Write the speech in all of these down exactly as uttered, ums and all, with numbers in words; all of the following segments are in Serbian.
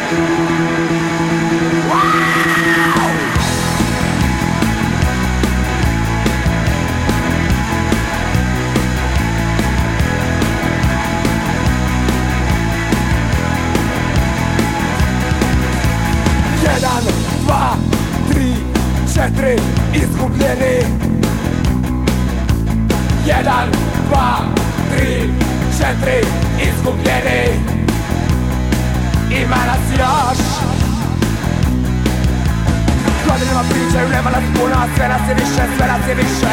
Jedan, dva, tri, četiri, izgubljeni. Jedan, dva, tri, četiri, izgubljeni. Ima nas još. Godinama pričaju, nema nas puno, a sve nas je više, sve nas je više.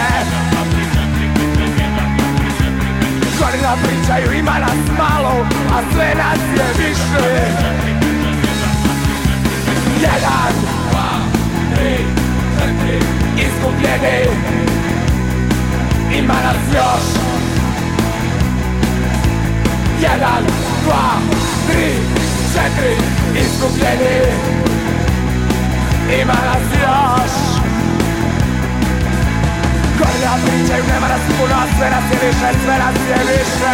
Godinama pričaju, ima nas malo, a sve nas je više. Jedan, dva, tri, četiri, izgubljeni. Ima nas još. Jedan, dva, tri, četiri, izgubljeni. Ima nas još. Godinama pričaju, nema nas puno, a sve nas je više, sve nas je više.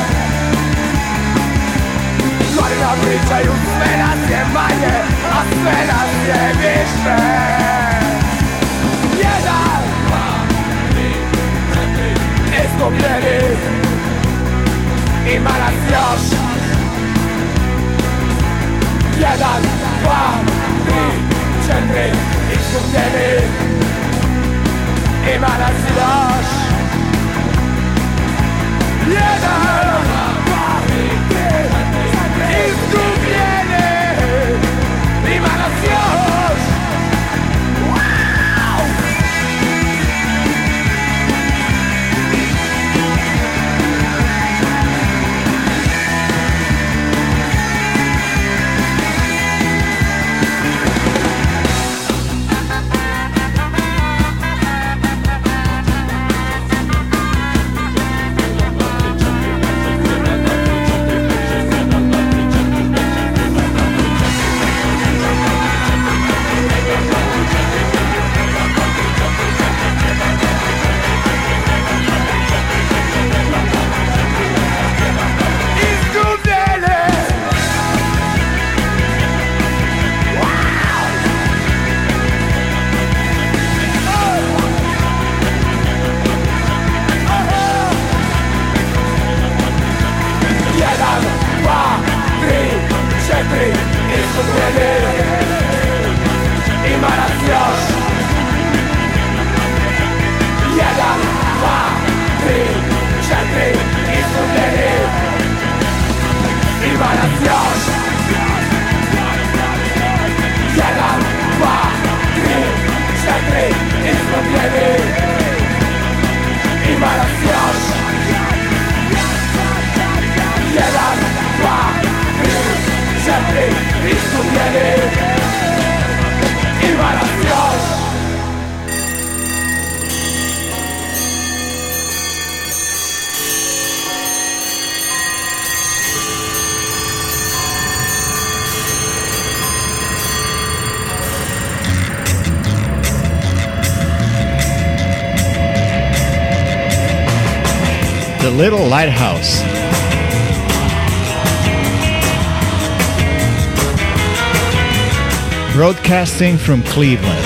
Godinama pričaju, sve nas je manje, a sve nas je više. Jedan, dva, tri, četiri, izgubljeni. Ima nas još. Jedan, dva, tri, četiri, izgubljeni. Ima nas još. Jedan, dva, tri, četiri, izgubljeni. Ima nas još. Wow! The Little Lighthouse. Broadcasting from Cleveland.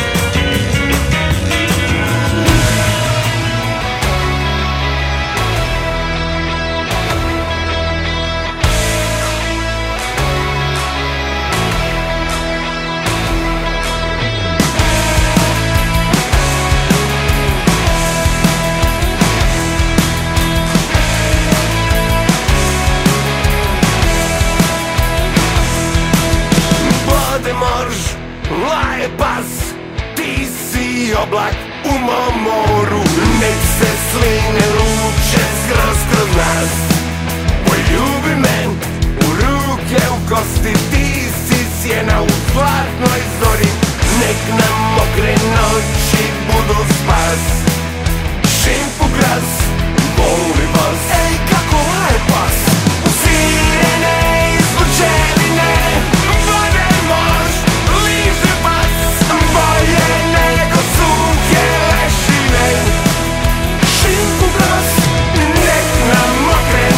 Oblak u mom moru, nek se sline luče skroz kroz nas. Poljubi me u ruke, u kosti, ti si sjena u hladnoj zori. Nek nam mokre noći budu spas. Šimpu gras, volim vas. Ej, kako laje pas. Sirene iz Vučeline, vode mož, liže pas. Bolje nego sunke lešine. Šimpu gras, nek nam mokre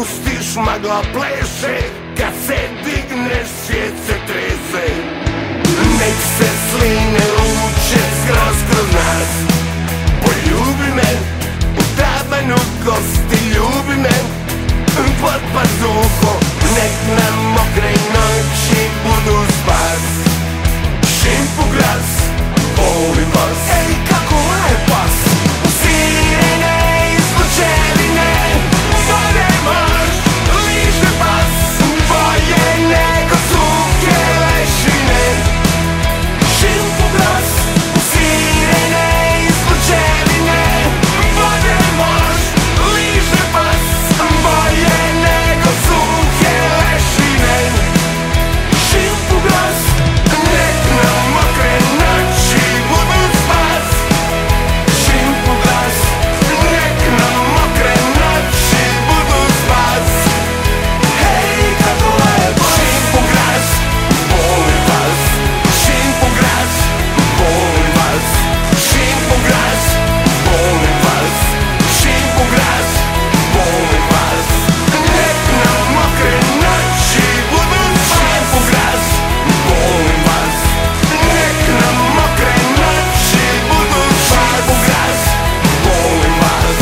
pustiš magla pleše, kad se digneš svijet se trese. Nek se sline luče skroz kroz nas, poljubi me, u tabanu kosti ljubi me, pod pazuhom, nek nam mokre noći budu spas. Šimpu gras, volim vas, ej kako je pas. Sirene iz lučevine, vode marš, liže pas, bolje nego suhe lešine. Šimpu gras, sirene iz lučevine, vode marš, liže pas, bolje nego suhe lešine. Šimpu gras, nek nam mokre noći budu spas. Šimpu glas, nek nam mokre noći budu spas. Hej, kako lepo. Šimpu glas, volim vas. Šimpu glas, volim vas. Šimpu glas, volim vas. Šimpu glas, volim vas. Nek nam mokre noći budu spas. Šimpu glas, volim vas. Nek nam mokre noći budu spas. Šimpu glas, volim vas.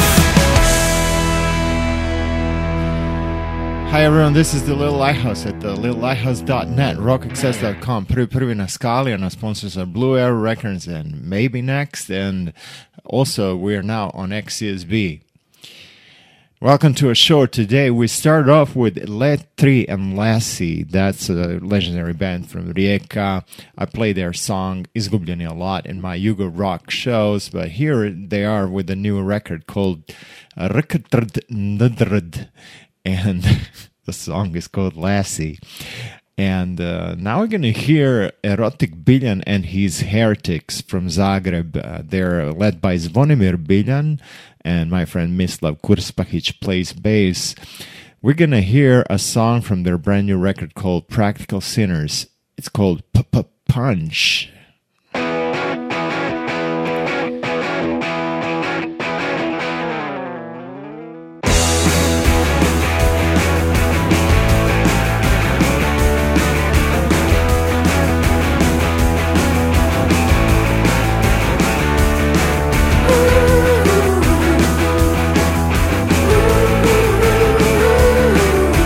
Hi everyone, this is the Little Lighthouse at the little lighthouse dot net, rock access dot com, prvi prvi na skali, and our sponsors are Blue Arrow Records and Maybe Next, and also we are now on X C S B. Welcome to a show. Today we start off with Letri and Lassie. That's a legendary band from Rijeka. I play their song Izgubljeni a lot in my Yugo Rock shows, but here they are with a new record called Rktrd Ndrd, and the song is called Lassie. And uh, now we're going to hear Erotic Biljan and his Heretics from Zagreb. Uh, they're led by Zvonimir Biljan, and my friend Mislav Kurspahic plays bass. We're going to hear a song from their brand new record called Practical Sinners. It's called P-P-Punch.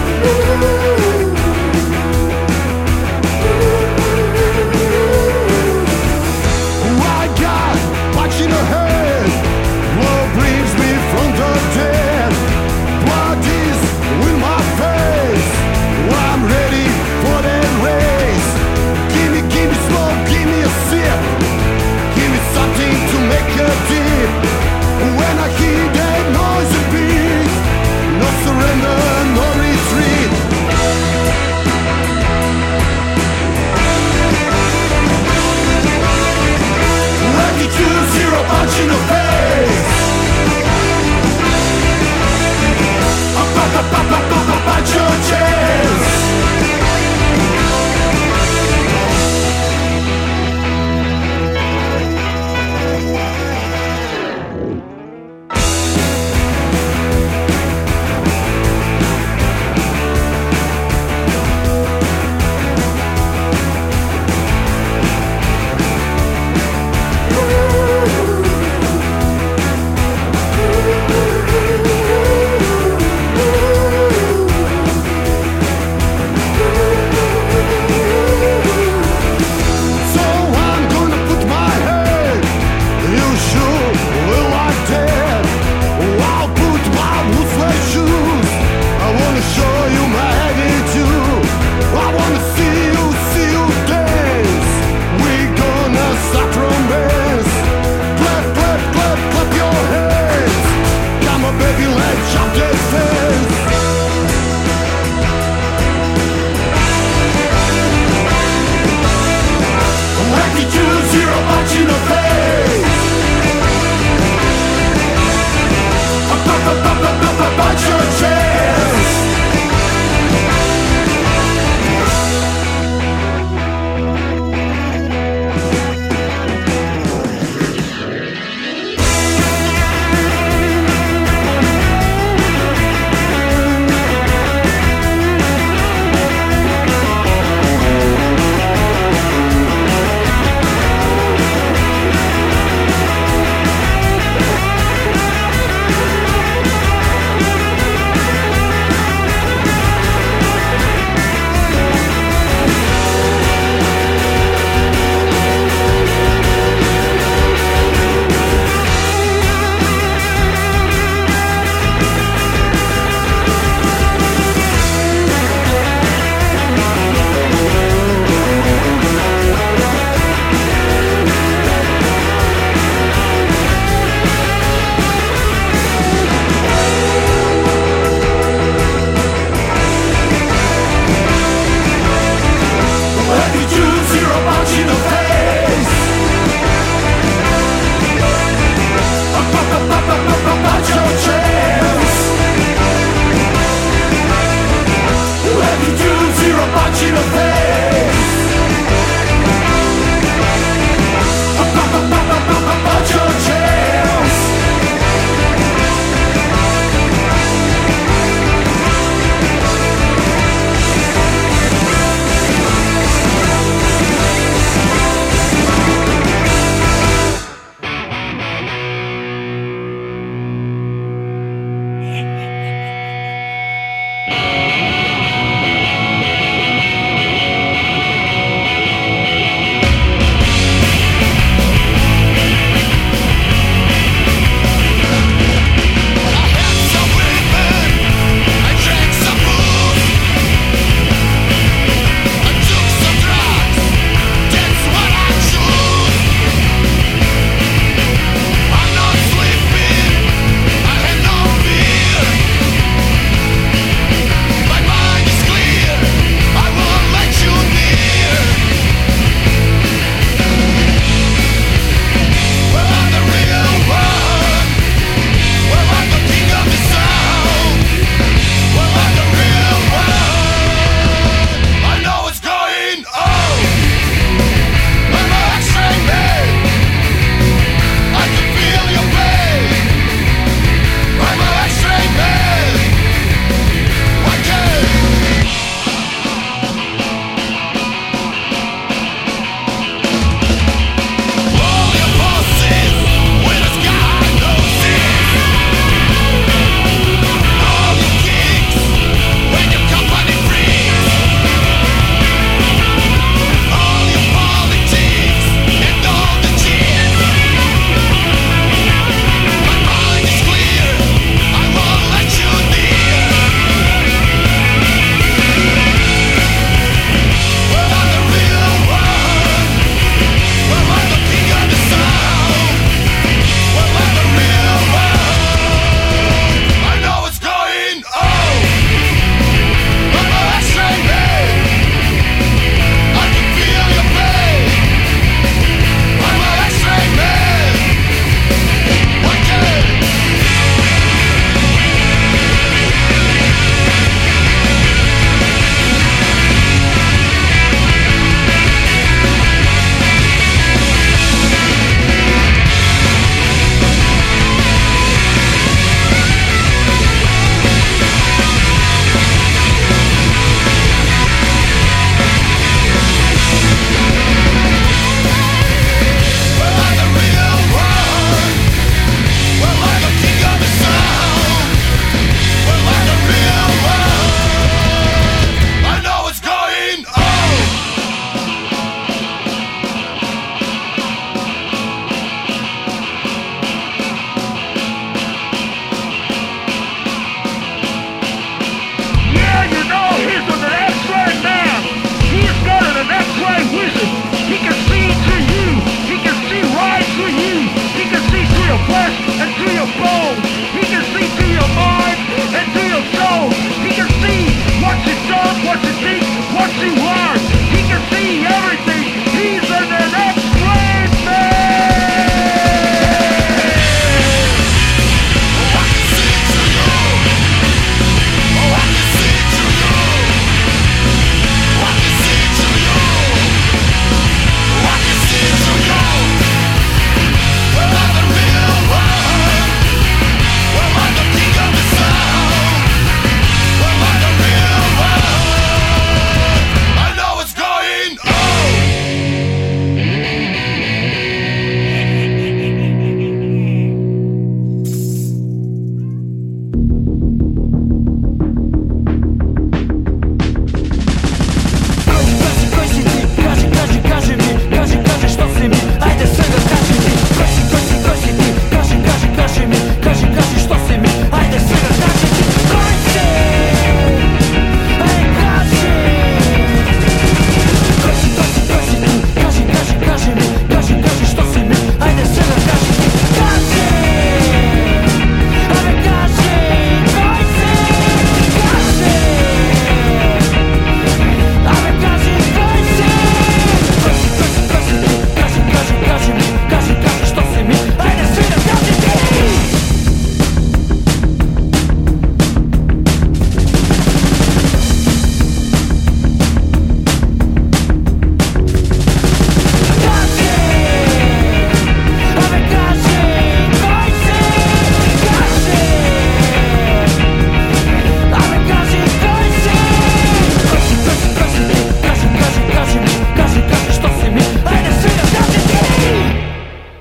Ooh.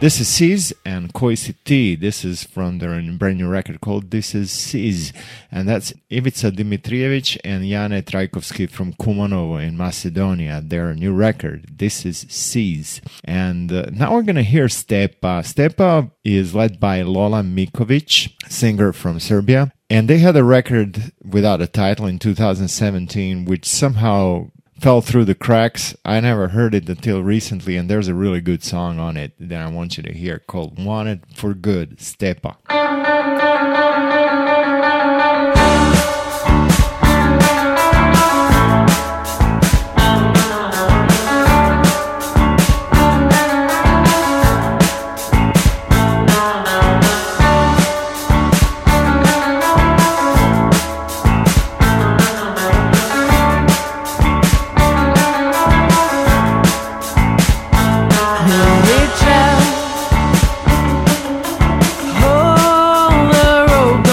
This is Sis and Koi Si Ti. This is from their brand new record called This Is Sis. And that's Ivica Dimitrijevic and Jane Trajkovski from Kumanovo in Macedonia. Their new record, This Is Sis. And uh, now we're going to hear Stepa. Stepa is led by Lola Mikovic, singer from Serbia. And they had a record without a title in two thousand seventeen, which somehow fell through the cracks. I never heard it until recently, and there's a really good song on it that I want you to hear called Wanted for Good, Stepa. Reach out, hold the rope.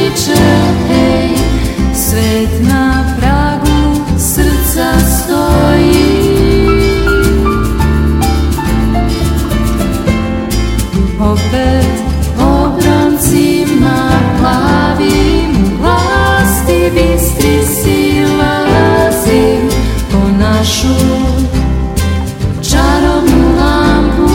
sunčaniče, hej, svet na pragu srca stoji. Opet obroncima plavim, glas ti bistri silazim po našu čarobnu lampu.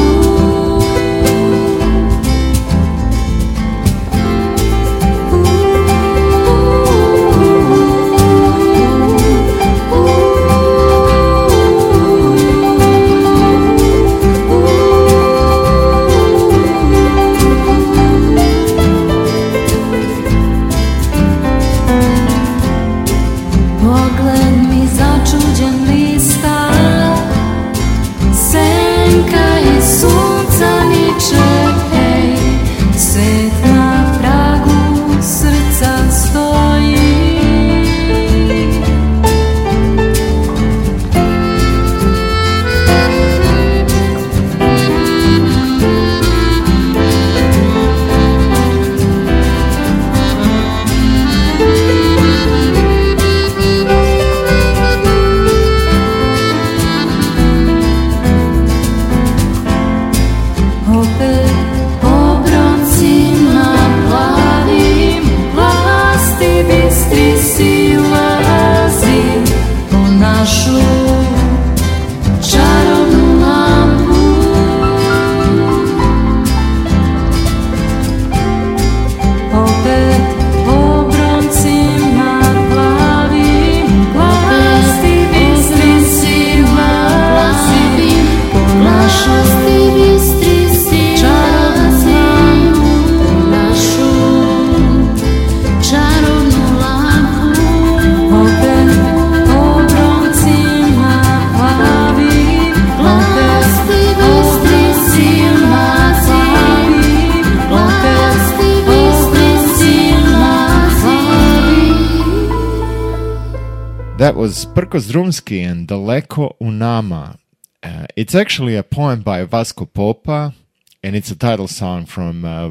That was Prko Zdrumski and Daleko u nama. Uh, it's actually a poem by Vasko Popa, and it's a title song from uh,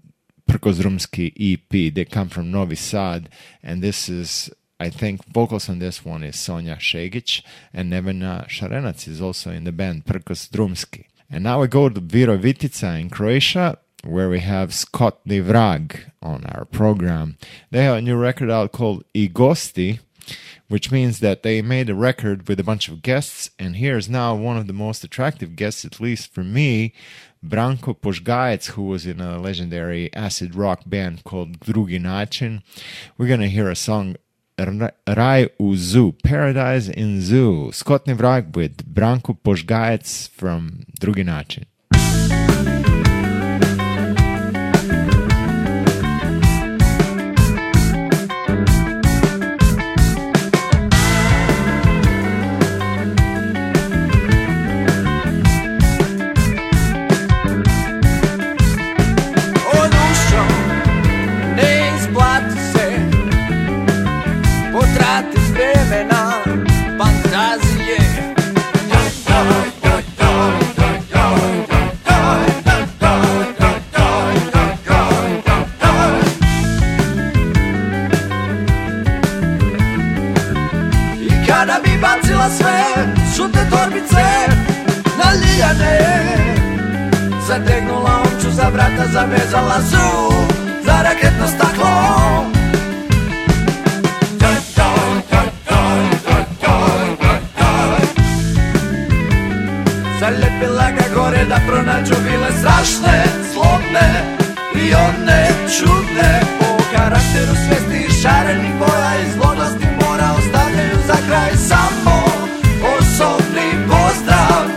Prko Zdrumski E P. They come from Novi Sad, and this is, I think, vocals on this one is Sonja Šegić, and Nevena Šarenac is also in the band Prko Zdrumski. And now we go to Virovitica in Croatia, where we have Skotni Vrag on our program. They have a new record out called I Gosti, which means that they made a record with a bunch of guests, and here's now one of the most attractive guests, at least for me, Branko Požgajec, who was in a legendary acid rock band called Drugi Način. We're going to hear a song, Raj u Zoo, Paradise in Zoo, Skotni Vrag with Branko Požgajec from Drugi Način. Zategnula omču za vrata, zavezala su za raketno staklo. Zaljepila ga gore da pronađu vile strašne, zlobne i one čudne. Po karakteru svesti šarenih boja i zloglasnih mora ostavljaju za kraj samo osobni pozdrav.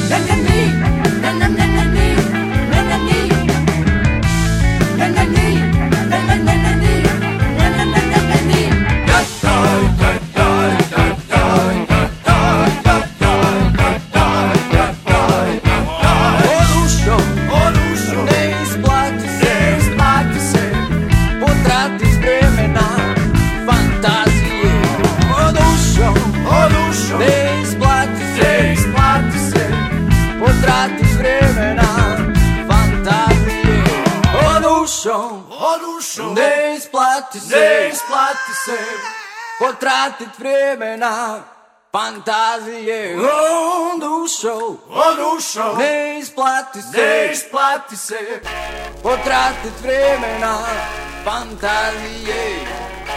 Potratit vremena fantazije o dušo, o dušo, ne isplati se, ne isplati se potratit vremena fantazije.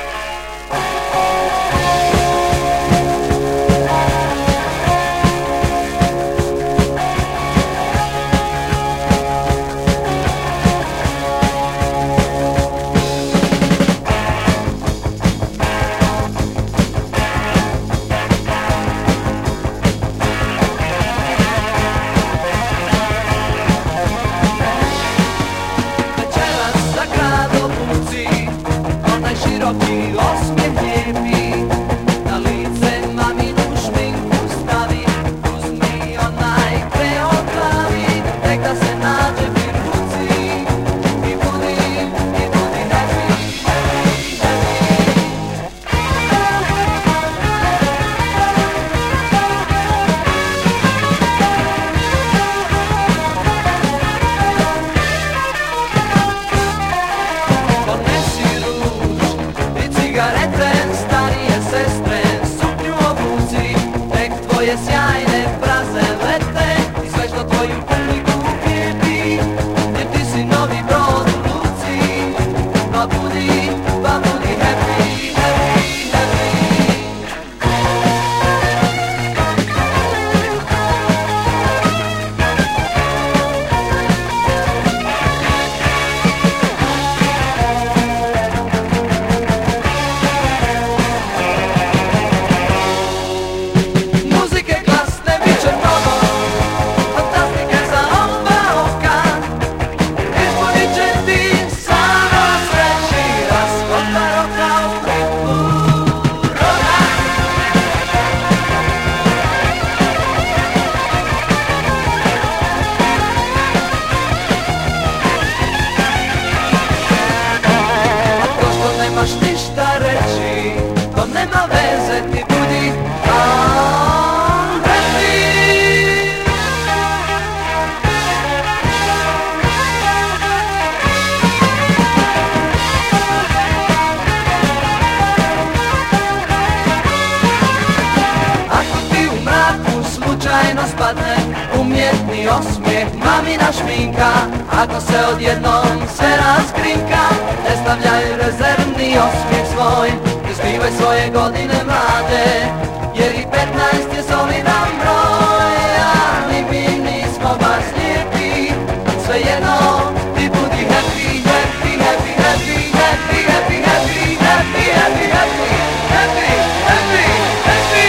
Osmijeh, mamina šminka, ako se odjednom sve raskrinka, ne stavljaj rezervni osmijeh svoj, ne skrivaj svoje godine mlade, jer i petnaest je solidan broj, a mi mi nismo baš lijepi, svejedno ti budi happy, happy, happy, happy, happy, happy, happy, happy, happy, happy, happy, happy, happy.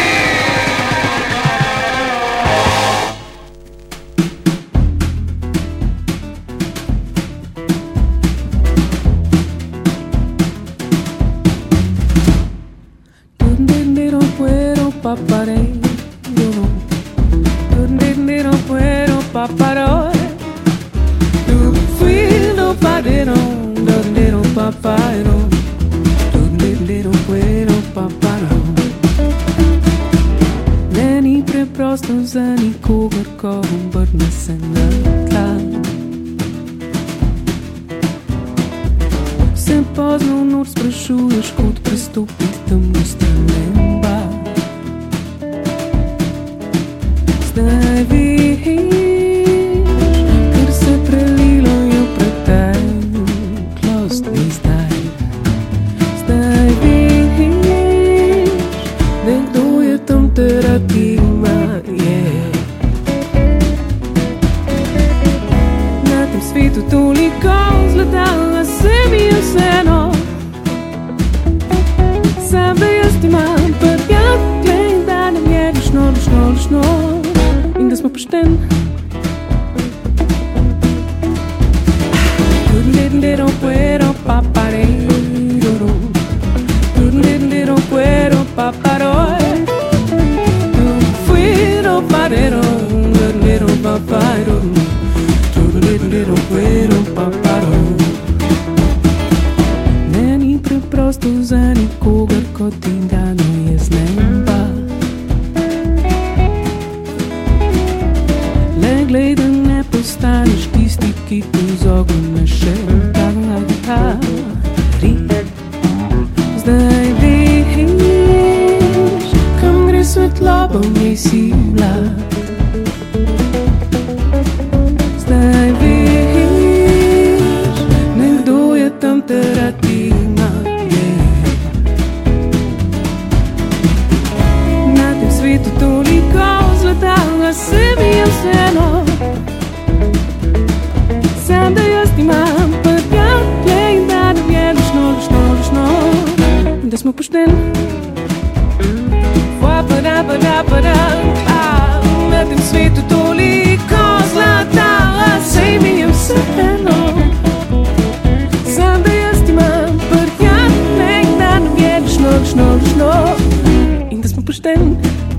Paparé, yo no, donde no puedo paparar. Tu fui no padero, donde no paparo, donde no puedo paparar. Není preprosto za nikogar, ko obrne se na tla. Se pozno v noč sprašuješ, kot prestopiti temno stran neba. Zdaj vidiš, ker se prelilo je v preteklost ni zdaj. Zdaj vidiš, nekdo je tam terapima, yeah. Na tem svetu toliko zlata, a se mi je vseeno. Sam da jaz imam prjak, glej, da nam je lišno, lišno, lišno. In da smo pošteni pošteno. Little puero paparero, little puero paparo, fuero parero, little paparo, little puero paparo. Meni preprosto za nikogar kot ti dano je z neba. Le gledaj, ne postaneš tisti, ki tu z ognjem še zdaj veš, kam gre svetloba v njej sila. Zdaj veš, nekdo je tam teratina. Na tem svetu toliko zlata, a sebi je vseeno. Sam da jaz imam prpjanje in da ne vjeliš noviš, noviš, noviš. Da smo pošteni. Na tem svetu toliko zlata, a sej mi je vseeno. Sam da jaz imam prpjanje in da ne vjeliš noviš, noviš, noviš. In da smo pošteni.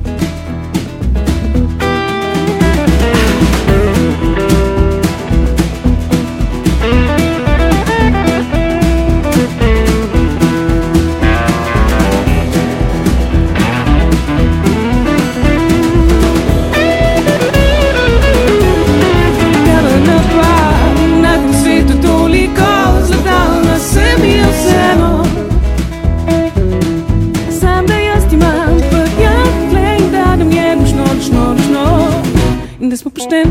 Da smo pošteni.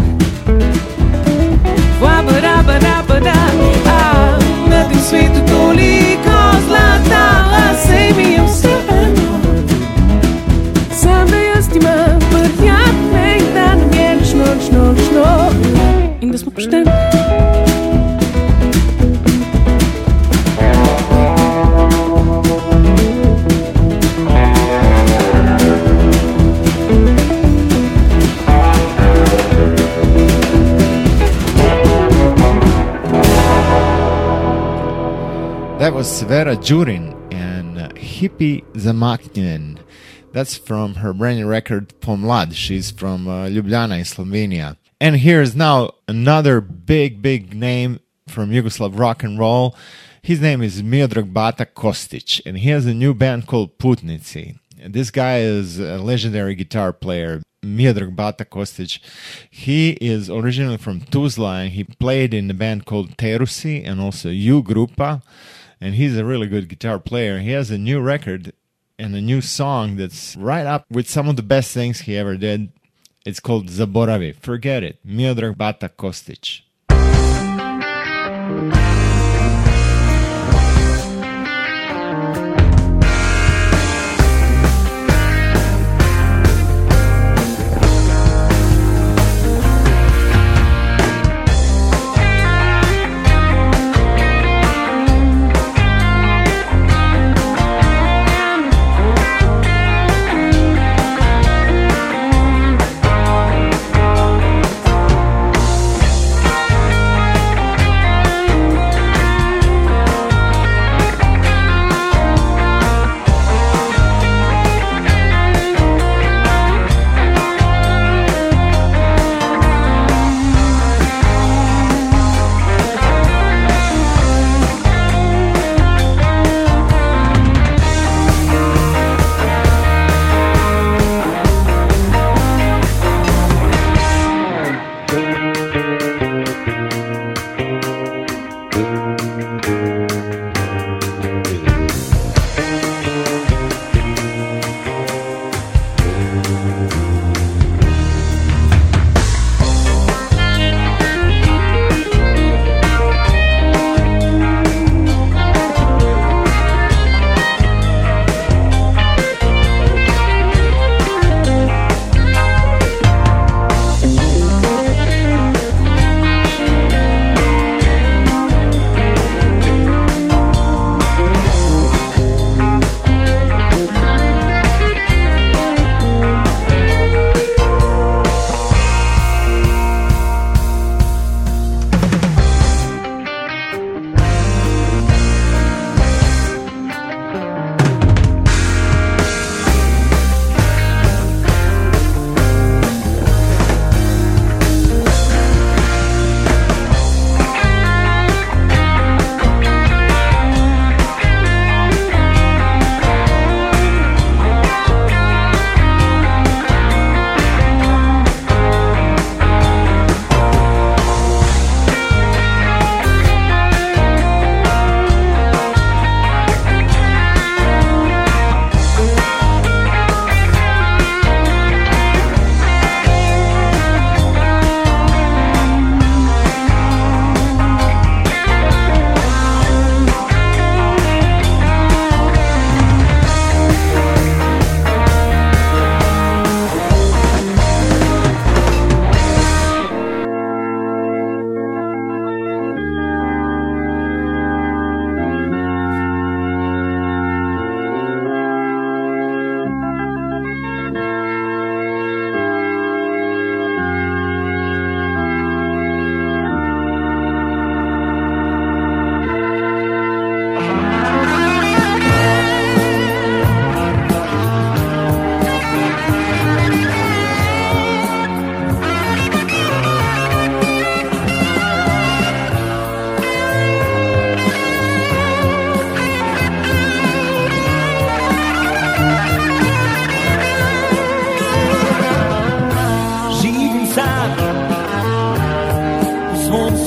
Na tem svetu toliko zlata, a sej mi je vseeno. Sam da jaz imam prpjanje in da ne vjeliš noč, noč, noč. In da smo pošteni. That was Vera Jurin and uh, Hippie Zamaknin. That's from her brand new record Pomlad. She's from uh, Ljubljana in Slovenia. And here's now another big, big name from Yugoslav rock and roll. His name is Miodrag Bata Kostić, and he has a new band called Putnici. And this guy is a legendary guitar player, Miodrag Bata Kostić. He is originally from Tuzla, and he played in a band called Terusi and also U Grupa. And he's a really good guitar player. He has a new record and a new song that's right up with some of the best things he ever did. It's called Zaboravi. Forget it. Miodrag Bata Kostić.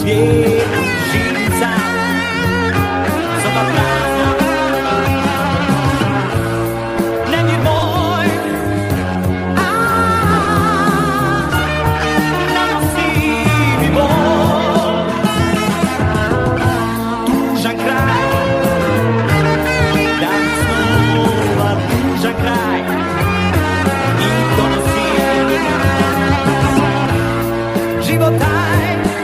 svijet živim sam, soba prazna, nemir moj, nanosi mi bol, tužan kraj, dan snova, tužan kraj, i donosi život taj.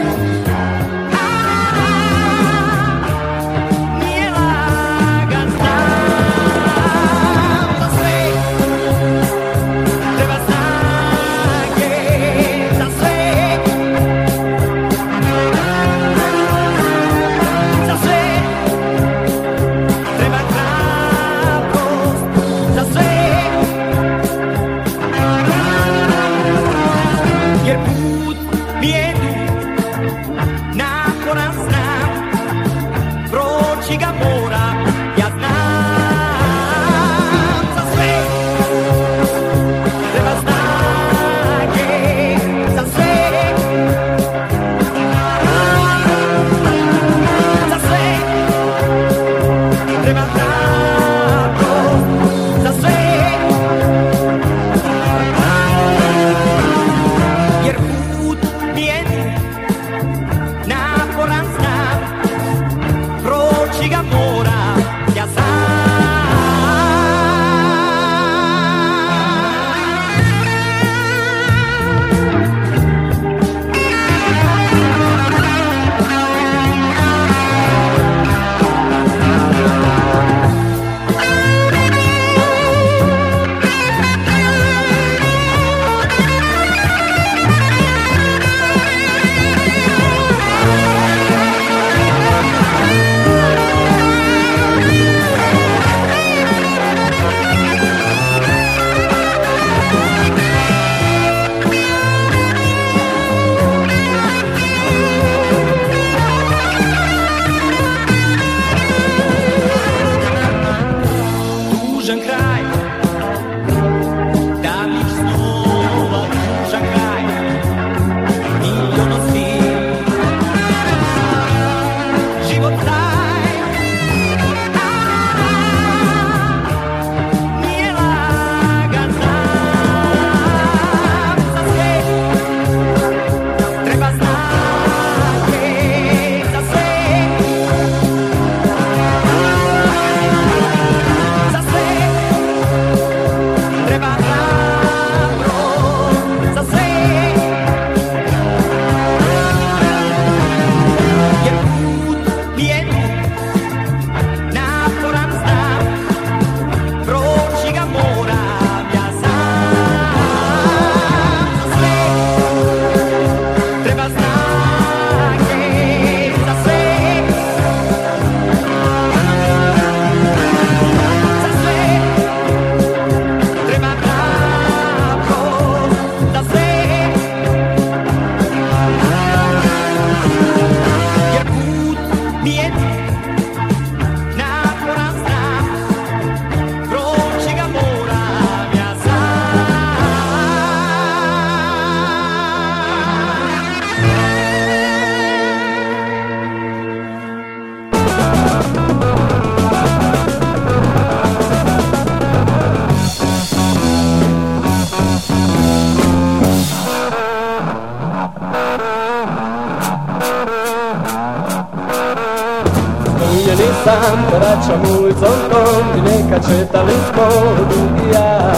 Sam koračam ulicom tom i nekad četali smo drugi ja.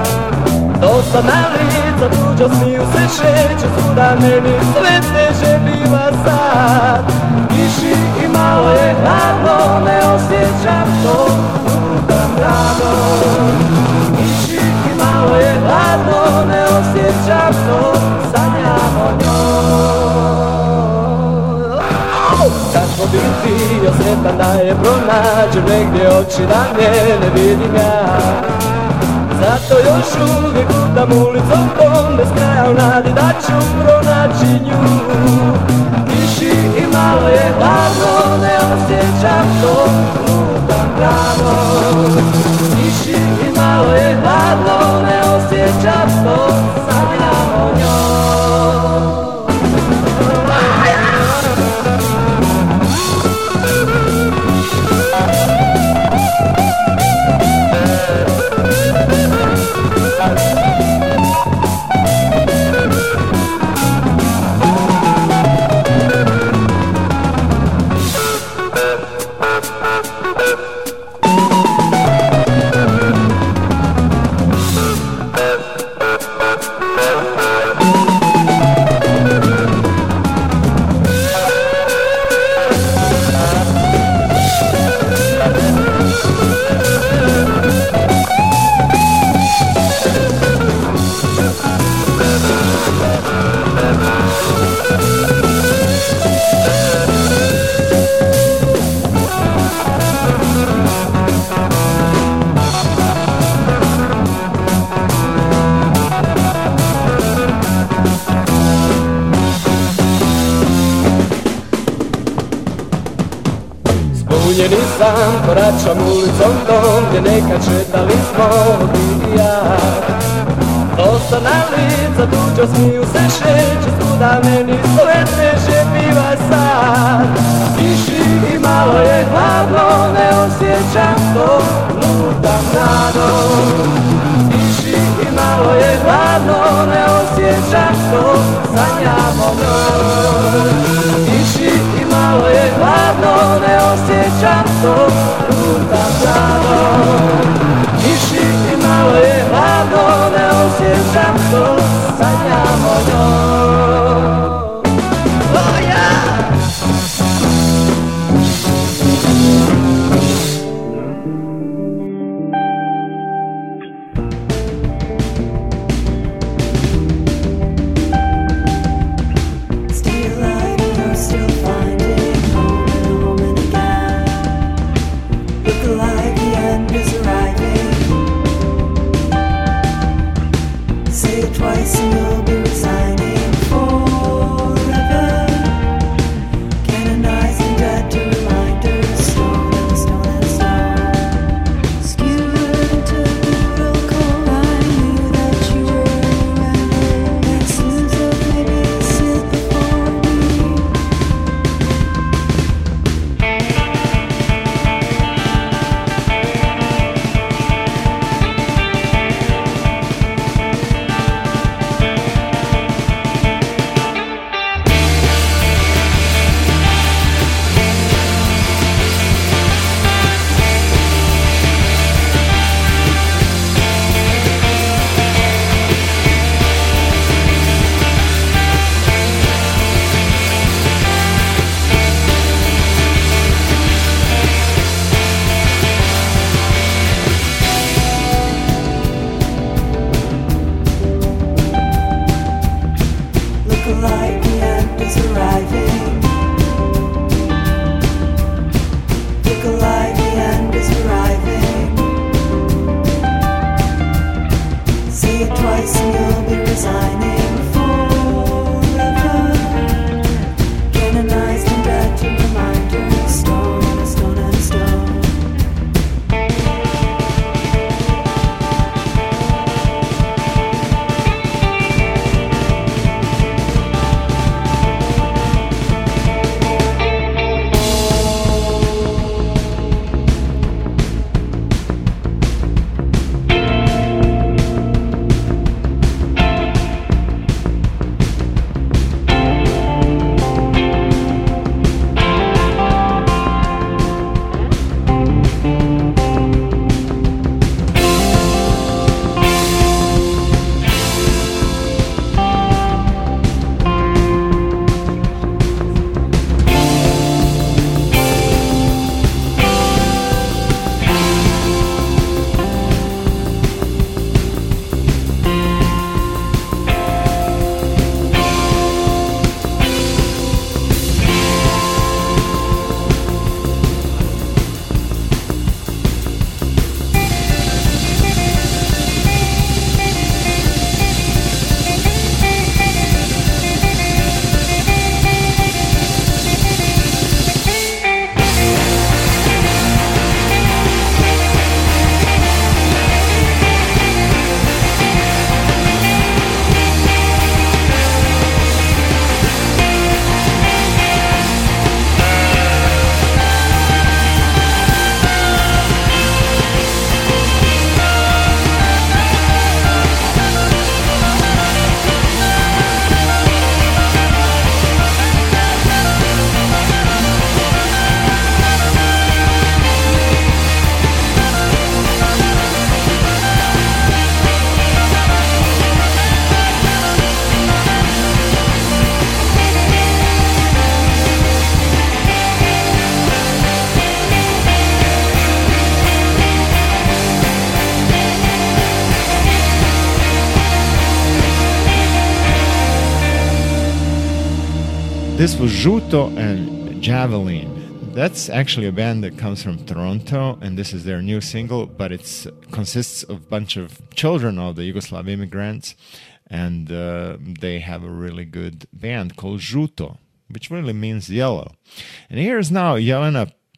Dosadna lica tuđa smiju se šeću, svuda meni sve teže biva sad. Kiši i malo je hladno, ne osjećam to unutar rano. Kiši i malo je hladno, ne osjećam to, sanjam o njoj. Kako bi bio sretan da je pronađem negdje oči da nje ne vidim ja. Zato još uvijek lutam ulicom tom, bez kraja u nadi da ću pronaći nju. Kiši i malo je hladno, ne osjećam to, lutam rano. Kiši i malo je hladno, ne osjećam to, sanjam o njoj. Zbunjeni sam, koračam ulicom tom gdje nekad šetali smo ti i ja. Dosadna lica, tuđo smiju se šeće, svuda meni sve teže biva sad. Kiši i malo je hladno, ne osjećam to, lutam nadom. Kiši i malo je hladno, ne osjećam to, sanjam o njoj. Kiši i malo je hladno, ne osjećam to, lutam nadom. Kiši i malo je hladno, ne osjećam to, sanjam o njoj. Oh yeah! Twice and you'll be resigning forever. Canonized and dead to reminders, stone and stone and stone. Skewered into brutal cold, I knew that you were and that seems of maybe sit before me. Like the end is arriving. Look like the end is arriving. Say it twice and you'll be resigning forever. Canonized and dead to reminders, stone, stone and stone. This was Žuto and Javelin. That's actually a band that comes from Toronto, and this is their new single, but it consists of a bunch of children of the Yugoslav immigrants, and uh, they have a really good band called Žuto, which really means yellow. And here's now Jelena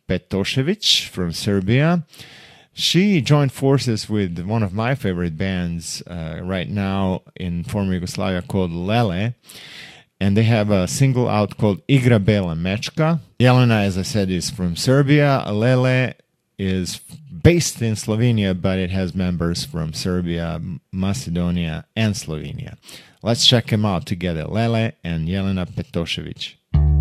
Petošević from Serbia. She joined forces with one of my favorite bands uh, right now in former Yugoslavia called Lele. And they have a single out called Igra Bela Mečka. Jelena, as I said, is from Serbia. Lele is based in Slovenia, but it has members from Serbia, Macedonia, and Slovenia. Let's check them out together. Lele and Jelena Petošević.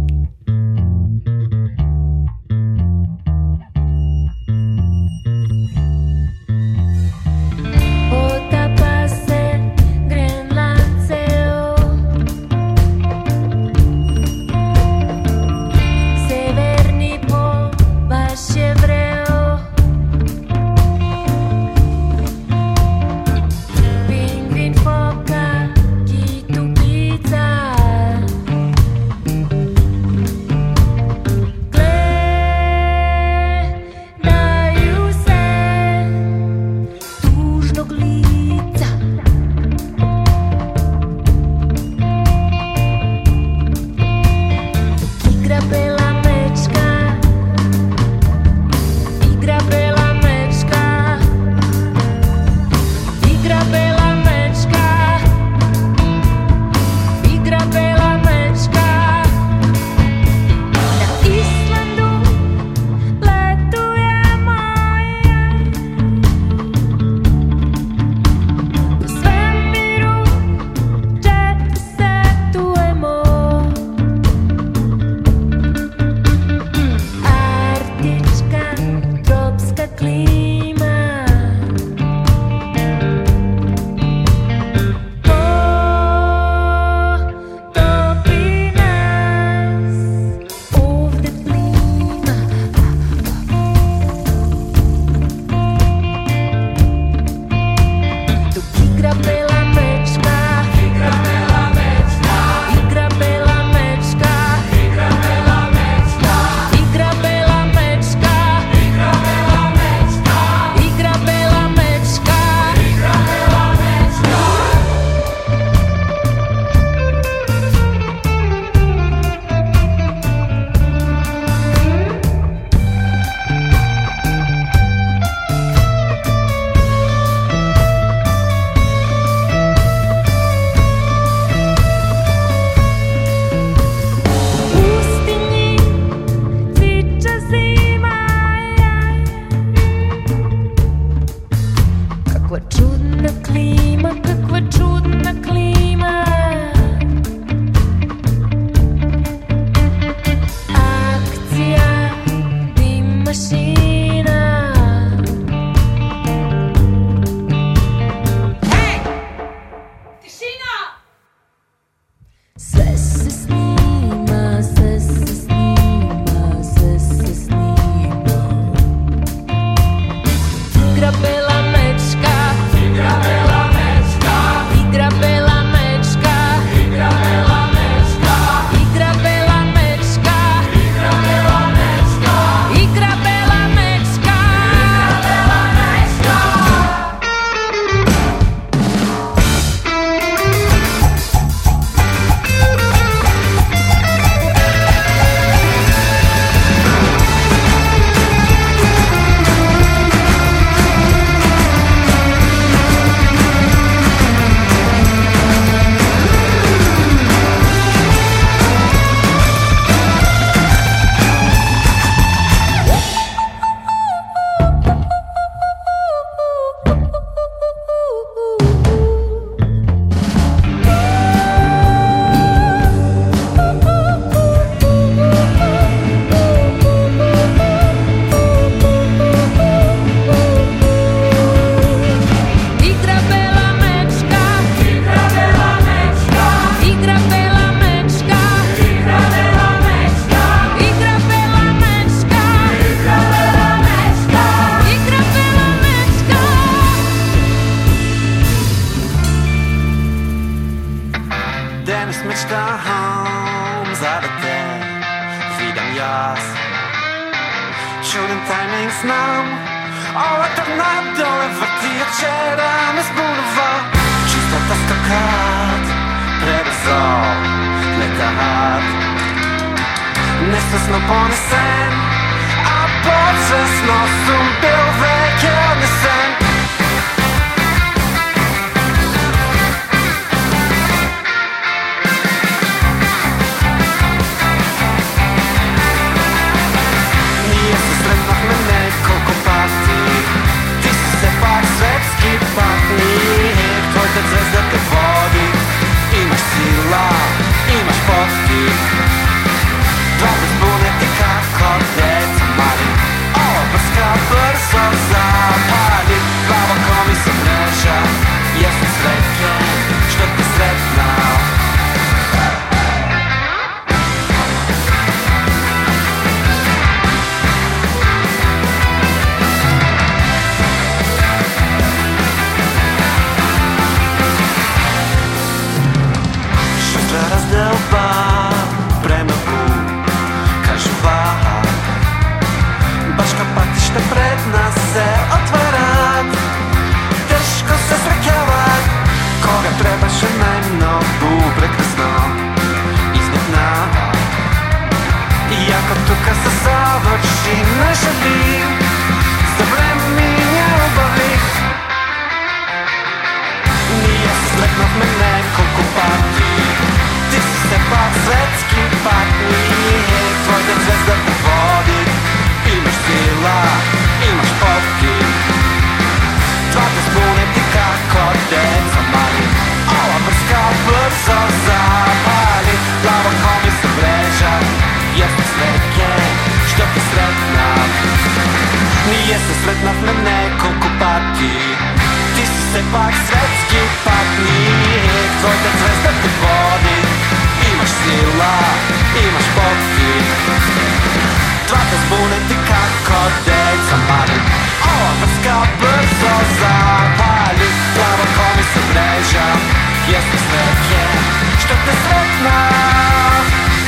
čudim taj min znam. Ova tornado vrti od čera me zbunova. Čistota stokat, prebrzo leta had. Nesvesno ponesen, a podsvesno sam bio već odnesen. Nije se sretnah me nekoliko pati, ti si se pak svetski patnik. Tvoj te zvezda te vodi, imaš sila, imaš poti. Dva te zbuneti kako deca mali, ova brska brzo zapali. Glava ko mi se mreža, jesam srećen što te sretnao. Šustra razdelba prema U, kažu vaha, baš kao patište pred nas se otvarat. Teško se srećavat, koga trebaš je najmnogu prekrasno iznenava. Iako tuka se završi, ne želim za vreme ljubavi. Nije se sretnah me nekoliko pati, ti si se pak svetski patnik. Tvoj te zvezda te vodi, imaš sila, imaš poti. Dva te zbuneti kako deca mali, ova brska brzo zapali. Glava ko mi se mreža, jesam srećen što te sretnam. Nije se sretnah me nekoliko pati, ti si se pak svetski patnik. Tvoj te zvezda te vodi, imaš sila, imaš poti. Dva te zbuneti kako deca mali, ova brska brzo zapali. Glava ko mi se mreža, jesam srećen što te sretnam.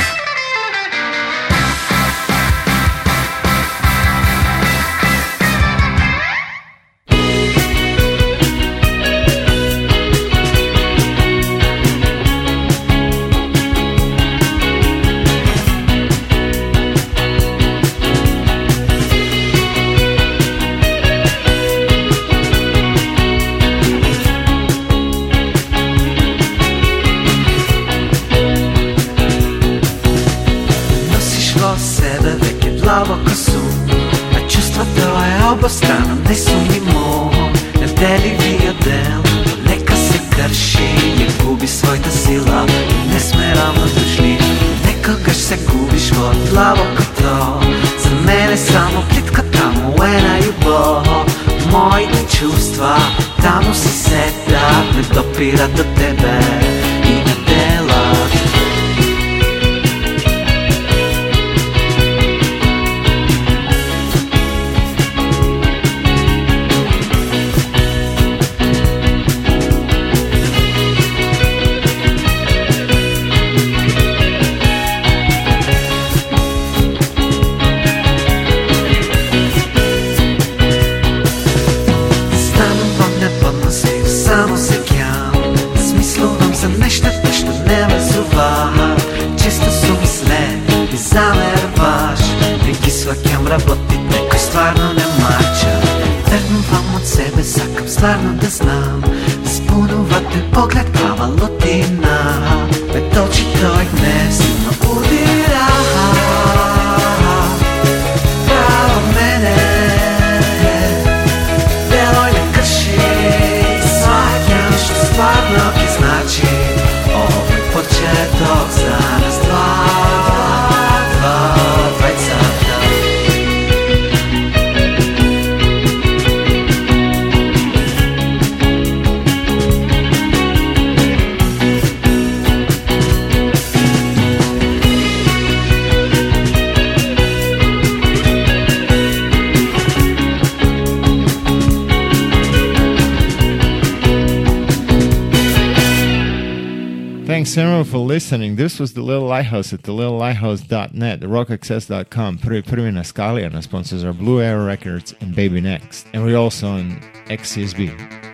Dlaboko su, a čustva tvoje obostrano ne su ni moj. Nedeljivi odel, neka se krši, ne gubi svojta sila, ne sme ravnodušni. Nekogaš se gubiš vod, dlaboko to, za mene samo plitka tamo, ena ljubav. Moji čustva, tamo si seda, ne dopira do tebe i ne dela. Samo se kjam, smisluvam za nešto što ne vezува. Često su mi sled i zamervaš, neki svakjam работit, nekoj stvarno ne mača. Trgnuvam od sebe, sakam stvarno da znam, spunuva te pogled prava lutina, me toči to i gnesivno udira. Pravo mene, deloj ne krši, stvarno ti znači ovaj početok za nas dva, dva, dvajcata. Thanks everyone for listening. This was The Little Lighthouse at the little lighthouse dot net, rock access dot com, Prvi Prvi na Skali, and our sponsors are Blue Arrow Records and Baby Next. And we're also on X C S B.